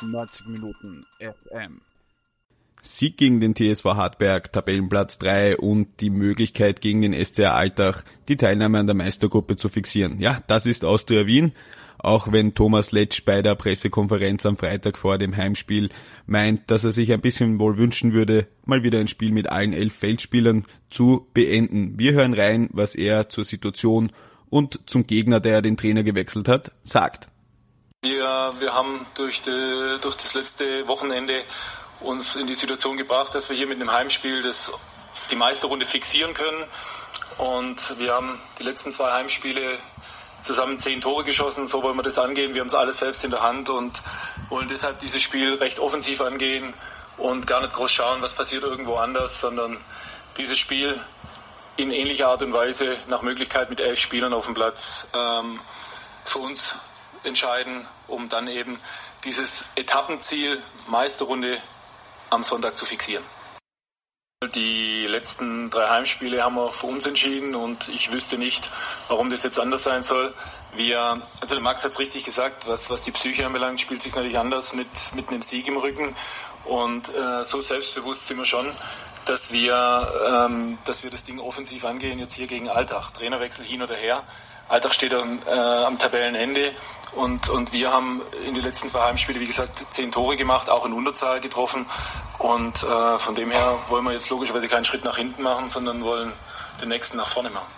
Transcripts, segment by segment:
90 Minuten FM. Sieg gegen den TSV Hartberg, Tabellenplatz 3 und die Möglichkeit gegen den SCR Altach, die Teilnahme an der Meistergruppe zu fixieren. Ja, das ist Austria Wien, auch wenn Thomas Letsch bei der Pressekonferenz am Freitag vor dem Heimspiel meint, dass er sich ein bisschen wohl wünschen würde, mal wieder ein Spiel mit allen 11 Feldspielern zu beenden. Wir hören rein, was er zur Situation und zum Gegner, der den Trainer gewechselt hat, sagt. Wir haben durch das letzte Wochenende uns in die Situation gebracht, dass wir hier mit einem Heimspiel die Meisterrunde fixieren können. Und wir haben die letzten 2 Heimspiele zusammen 10 Tore geschossen. So wollen wir das angehen. Wir haben es alles selbst in der Hand und wollen deshalb dieses Spiel recht offensiv angehen und gar nicht groß schauen, was passiert irgendwo anders, sondern dieses Spiel in ähnlicher Art und Weise nach Möglichkeit mit 11 Spielern auf dem Platz für uns entscheiden, um dann eben dieses Etappenziel Meisterrunde am Sonntag zu fixieren. Die letzten 3 Heimspiele haben wir für uns entschieden und ich wüsste nicht, warum das jetzt anders sein soll. Der Max hat es richtig gesagt, was die Psyche anbelangt, spielt sich natürlich anders mit einem Sieg im Rücken und so selbstbewusst sind wir schon, dass wir das Ding offensiv angehen, jetzt hier gegen Altach. Trainerwechsel hin oder her. Altach steht am Tabellenende und wir haben in den letzten 2 Heimspiele, wie gesagt, 10 Tore gemacht, auch in Unterzahl getroffen und von dem her wollen wir jetzt logischerweise keinen Schritt nach hinten machen, sondern wollen den nächsten nach vorne machen.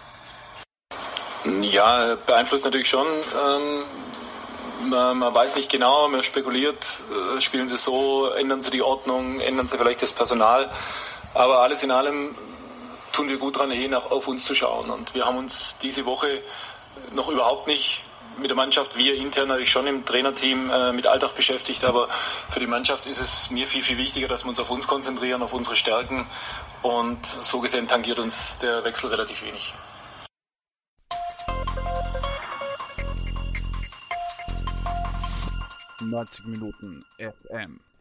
Ja, beeinflusst natürlich schon. Man weiß nicht genau, man spekuliert, spielen sie so, ändern sie die Ordnung, ändern sie vielleicht das Personal, aber alles in allem tun wir gut daran, auf uns zu schauen und wir haben uns diese Woche noch überhaupt nicht mit der Mannschaft, wir intern natürlich schon im Trainerteam mit Altach beschäftigt, aber für die Mannschaft ist es mir viel, viel wichtiger, dass wir uns auf uns konzentrieren, auf unsere Stärken und so gesehen tangiert uns der Wechsel relativ wenig. »90 Minuten FM«.